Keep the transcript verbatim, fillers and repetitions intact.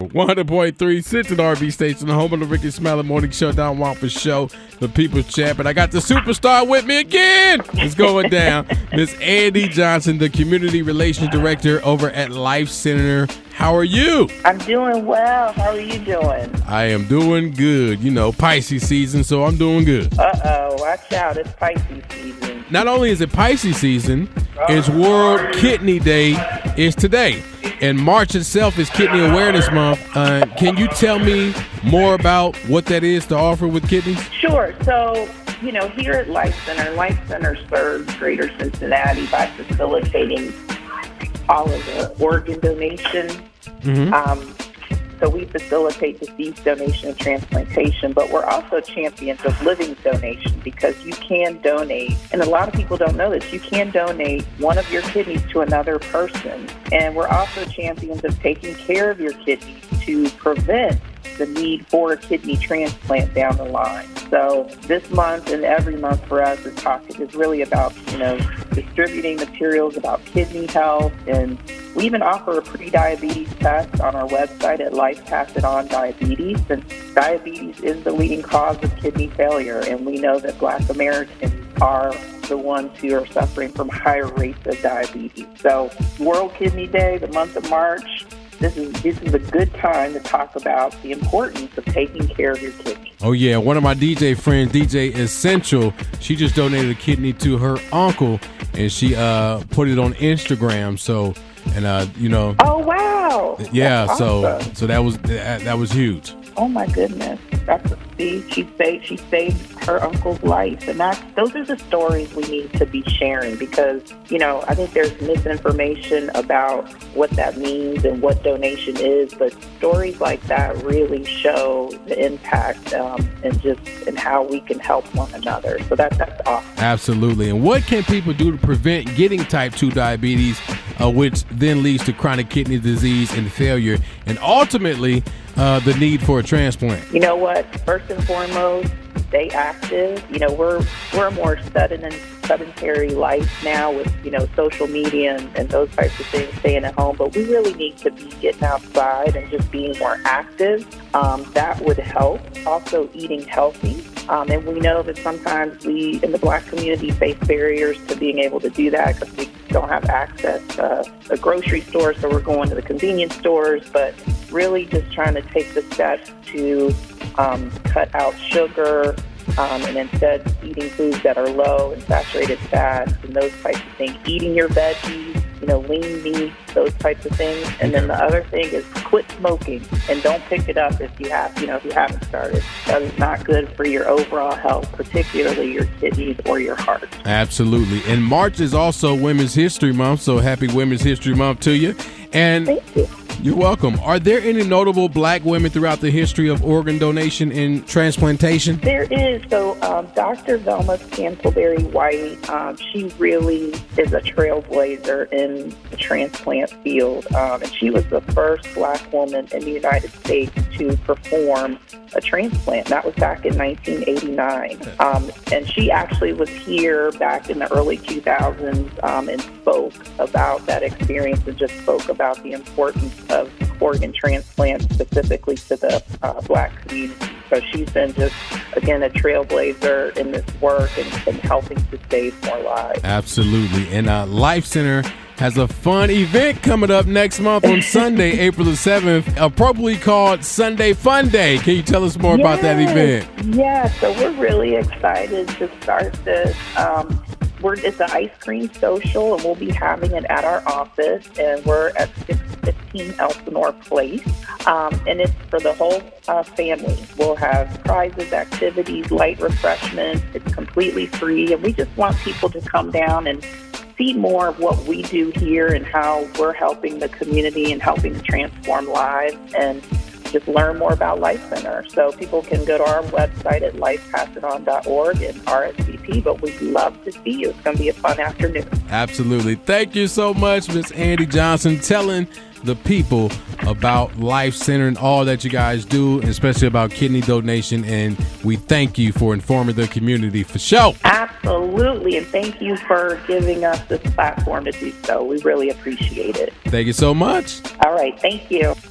one hundred point three Central R V Station, the home of the Ricky Smiley Morning Show, Don Wampus Show, the People's Champ. And I got the superstar with me again. It's going down. Miss Andy Johnson, the Community Relations Director over at Life Center. How are you? I'm doing well. How are you doing? I am doing good. You know, Pisces season, so I'm doing good. Uh-oh. Watch out. It's Pisces season. Not only is it Pisces season, it's World Kidney Day is today. And March itself is Kidney Awareness Month. Uh, can you tell me more about what that is to offer with kidneys? Sure. So, you know, here at Life Center, Life Center serves Greater Cincinnati by facilitating all of the organ donation. Mm-hmm. Um, so we facilitate deceased donation and transplantation, but we're also champions of living donation because you can donate, and a lot of people don't know this, you can donate one of your kidneys to another person. And we're also champions of taking care of your kidneys to prevent the need for a kidney transplant down the line. So this month and every month for us is talking is really about, you know, distributing materials about kidney health, and we even offer a pre-diabetes test on our website at Life Pass It On Diabetes. And diabetes is the leading cause of kidney failure, and we know that Black Americans are the ones who are suffering from higher rates of diabetes. So World Kidney Day, the month of March, This is this is a good time to talk about the importance of taking care of your kidney. Oh, yeah. One of my D J friends, D J Essential, she just donated a kidney to her uncle, and she uh, put it on Instagram. So, and, uh, you know. Oh, wow. Yeah, That's so awesome. so that was that, that was huge. Oh, my goodness. That's see, she saved she saved her uncle's life, and that's those are the stories we need to be sharing because you know I think there's misinformation about what that means and what donation is, but stories like that really show the impact um, and just and how we can help one another. So that that's awesome. Absolutely. And what can people do to prevent getting type two diabetes, uh, which then leads to chronic kidney disease and failure, and ultimately uh, the need for a transplant? You know what? First and foremost, stay active. You know, we're we're a more sudden and sedentary life now with, you know, social media and, and those types of things, staying at home. But we really need to be getting outside and just being more active. Um, that would help. Also, eating healthy. Um, and we know that sometimes we in the Black community face barriers to being able to do that because we don't have access to a grocery store, so we're going to the convenience stores. But really just trying to take the steps to um, cut out sugar um, and instead eating foods that are low in saturated fats and those types of things. Eating your veggies, you know, lean meat, those types of things. And then the other thing is quit smoking and don't pick it up if you have, you know, if you haven't started. That is not good for your overall health, particularly your kidneys or your heart. Absolutely. And March is also Women's History Month, so happy Women's History Month to you. And thank you. You're welcome. Are there any notable Black women throughout the history of organ donation and transplantation? There is. So um, Doctor Velma Scantlebury White, um, she really is a trailblazer in the transplant field. Um, and she was the first Black woman in the United States to perform a transplant. That was back in nineteen eighty-nine. Um, and she actually was here back in the early two thousands um, and spoke about that experience and just spoke about the importance of organ transplants specifically to the uh, Black community. So she's been just, again, a trailblazer in this work and, and helping to save more lives. Absolutely. And uh, Life Center has a fun event coming up next month on Sunday, April the seventh, appropriately called Sunday Fun Day. Can you tell us more yes. about that event? Yeah, so we're really excited to start this. Um, we're, it's an ice cream social, and we'll be having it at our office, and we're at six fifteen Elsinore Place, um, and it's for the whole uh, family. We'll have prizes, activities, light refreshments. It's completely free, and we just want people to come down and see more of what we do here and how we're helping the community and helping to transform lives and just learn more about Life Center. So people can go to our website at life pass it on dot org and R S V P, but we'd love to see you. It's going to be a fun afternoon. Absolutely. Thank you so much, Miss Andy Johnson, telling the people about Life Center and all that you guys do, especially about kidney donation. And we thank you for informing the community for sure. Absolutely. And thank you for giving us this platform to do so. We really appreciate it. Thank you so much. All right. Thank you.